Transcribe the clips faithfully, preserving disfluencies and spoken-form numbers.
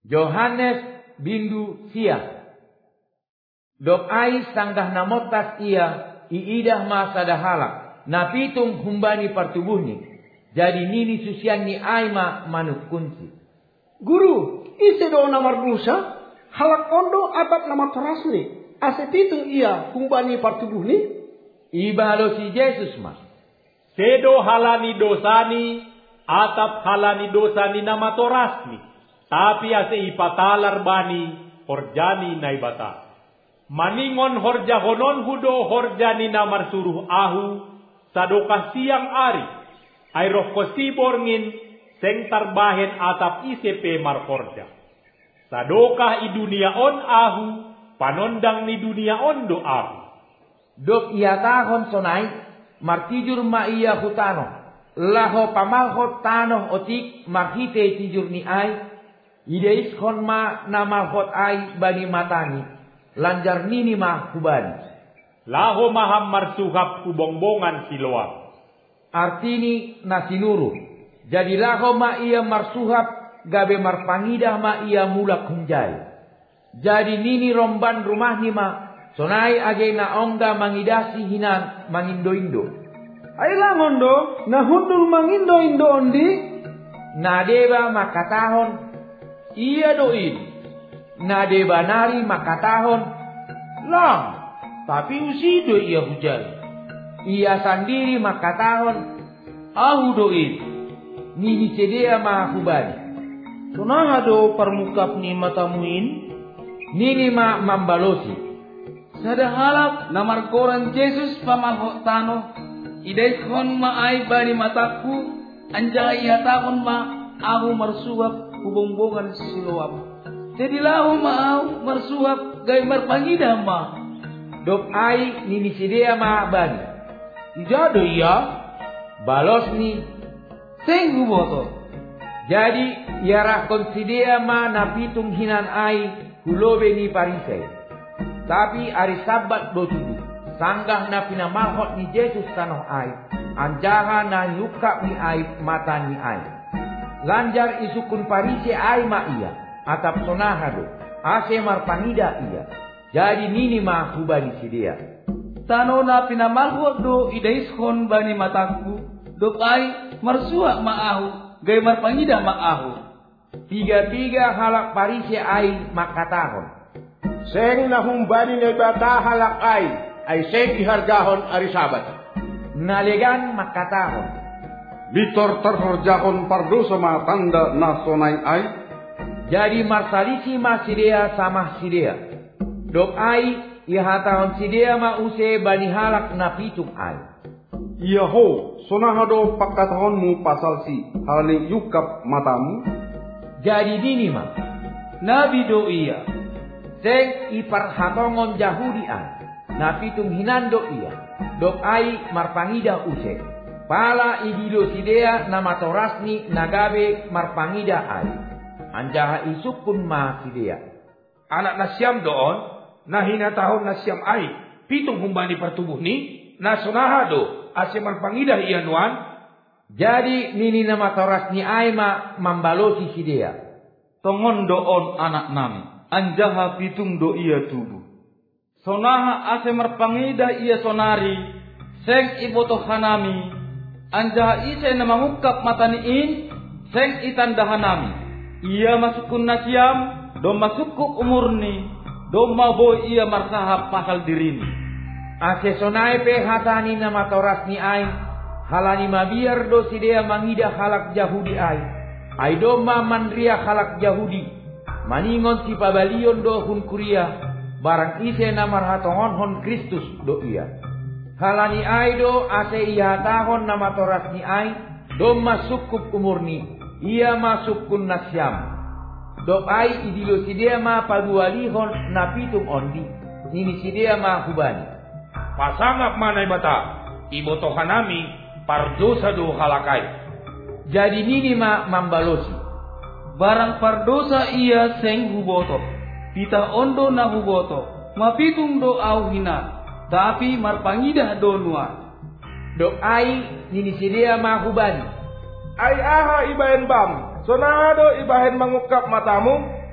Yohanes bindu sia. Dok ai sanggah namotas ia iidah masa dahala. Napitung humbani pertubuhni. Jadi nini susian ni aima manuk kunci. Guru, ise do namar dosa, halak ondo abat nama terasni. Ase pitung ia humbani pertubuhni. Ibalo si Yesus mas. Sedo halani dosani, atap halani dosani nama torasni. Tapi ase ipatalar bani, horjani naibata. Maningon horja honon hudo horjani namar suruh ahu, sadoka siang ari. Airoh kosiborngin, seng tarbahen atap ise pe mar horja. Sadoka i dunia on ahu, panondang ni dunia on do ahu. Dok ia tahon sonai, martijur ma iya hutano. Laho pamalhot tanoh otik, marhite tijur ni ai. Ideis hon ma nama hot ai bani matani. Lanjar nini ma kubani. Laho maham marsuhap kubongbongan siloam. Artini nasinuru. Jadi laho ma ia marsuhap, gabe marpangidah ma ia mulak hunjai. Jadi nini romban rumah ni ma. Sonai age na ongga mangidasi hinan mangindo-indo. Ailah mondo, na hundul mangindo-indo ondi. Na deba makatahon, iya doin. Na deba nari makatahon, lang. Tapi usido iya hujan. Iya sandiri makatahon, ahu doin. Nini cedea ma hubani. Sonaha do permukap ni matamuin. Nini ma mambalosi. Sadahalap namar koran Yesus pamalhot tano. Idaiskon ma ay bani mataku. Anjay hatakon ma aku marsuap hubong-bongan siluap. Jadi lahu ma aku marsuap gay marpangida ma. Dok ay nini sidea ma bani. Ijado iya. Balos ni. Seng huboto. Jadi iarah konsidea ma napitung hinan ay hulobe ni parisay. Tapi hari sabat do tubuh. Sanggah na pinamalhot ni Yesus tanoh ay. Anjaha na yuka ni ay mata ni ay. Lanjar isukun parise ay ma iya. Atap sonaha do. Ase marpangida iya. Jadi nini ma hubani sidia. Tano na pinamalhot do idaishon bani mataku. Dok ay marsuak maahu. Gay marpangida maahu. Tiga-tiga halak parise ay makatahon. Seng nahumbani na bata halak ay, ay seng ihargahon ari sabat. Nalegan makatahon. Bitor terhorjahon pardo sama tanda nasonay ay. Jadi marsalisi ma sidea sama sidea. Dok ay, ihatahon sidea ma use bani halak na pitung ay. Iya ho, sonahado pakatahonmu pasal si halani yukap matamu. Jadi dini ma. Nabi do iya. Seng iparhatongon Yahudi ay. Napitung hinando iya. Dok ay marpangida use. Pala idilo sidea nama torasni nagabe marpangida ay. Anjaha isukun ma sidea. Anak nasyam doon, na hinatahon nasyam ay. Pitung humbani pertubuh ni, na sonahado, ase marpangida iya nuan. Jadi nini nama torasni ay ma mambalosi sidea. Tongon doon anak nami. Anjaha pitung do iya tubuh. Sonaha ase marpangida iya sonari. Seng iboto hanami. Anjaha ise na mangukap mataniin. Seng itanda hanami. Iya masukun nasyam. Do masukuk umurni. Do maboy iya marsahap pasal dirini. Ase sonai pe hatani nama toras ni ay. Halani mabiar do sidea mangida halak Yahudi ay. Ay do ma mandria halak Yahudi. Maningon si pabalion do hun kuria. Barang ise namar hatongon hon Kristus do iya. Halani ay do ase iya tahon nama toras ni ay. Do masukup umurni. Iya masukun nasyam. Do ay idilo sidea ma padualihon napitung ondi. Nini sidea ma hubani. Pasangap manay bata. Iboto hanami pardosa do halakai. Jadi nini ma mambalosi. Barang pardosa iya seng huboto. Pita ondo na huboto. Mapitung do au hina. Tapi marpangidah do nuan. Dok ai nini sidea ma hubani. Ay aha ibahen bam. Sonado ibahen mangukap matamu.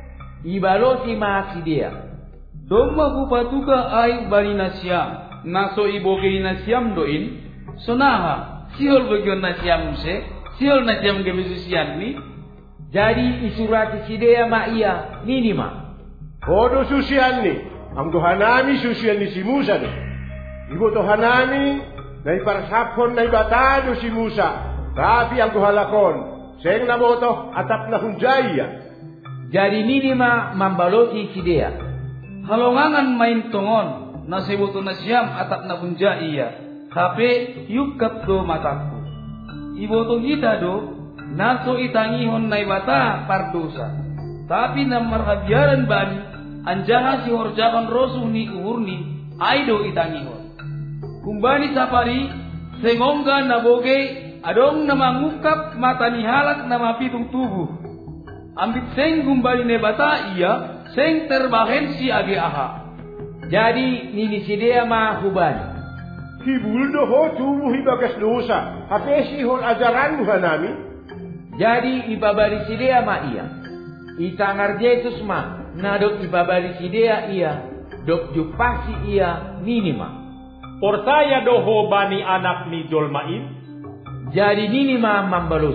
ibalosi ma sidea. Domma bupatuka ay bani nasyam. Naso ibogei nasyam doin. Sonaha, sihol bagian nasyam se. Sihol nasyam gebesusian ni. Jadi isurati sidea ma iya minima. Kodo susian ni. Ang dohanami susian ni si Musa ni. Ibu dohanami na iparsapon na ibatado si Musa. Tapi ang dohalakon. Seng na moto atap na hunjaya. Jadi minima mambaloti sidea. Halongangan main tongon. Nasibuto na siyam atap na hunjaya. Tapi yukap do mataku. Iboto kita do. Naso itangihon na ibata pardosa. Tapi na marhabyaran bani. Anjaha si horjakan rosuh ni uhurni. Aido itangihon. Kumbani sapari. Sengongga na boge. Adong na mangukap mata ni halak na mapitung tubuh. Ambit seng kumbani ne bata iya. Seng terbahen si age aha. Jadi nini sidea ma hubani. Hibuldo ho tubuh ibagas dosa. Hapesi hon ajaran hanami. Jadi ibabali sidea ma iya. Itangar Jesus ma. Nadok ibabali sidea iya. Dok jupasi iya minima. Porsaya doho bani anak ni Jolmain. Jadi minima mambalus.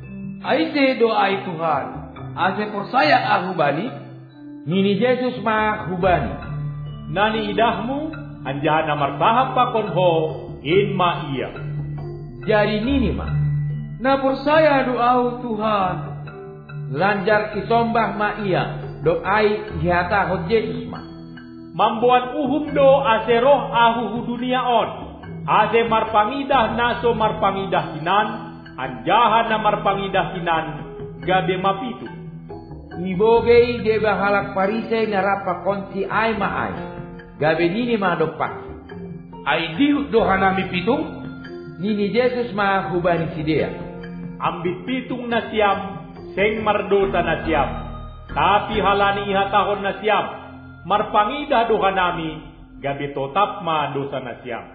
Aise doai Tuhan. Ase porsaya aku bani. Nini Jesus ma hubani. Nani idahmu anjana martahap pa konho in ma iya. Jadi minima. Na porsaya doau Tuhan. Lanjar isombah ma iya. Doai hihata hot Jesus ma. Mambuan uhum do ase roh ahu dunia on. Ase marpangidah naso marpangidah kinan. Anjahan na marpangidah kinan. Gabe mapitu. Ibogei de bahalak parisay narapa konsi ay ma ay. Gabe nini ma dokpak. Ay diut dohanami pitung. Nini Jesus ma hubani sidea. Ambit pitung na siyam, seng mardosa na siyam. Tapi halani ihatahon na siyam, marpangida doha nami, gabi totap ma dosa na siyam.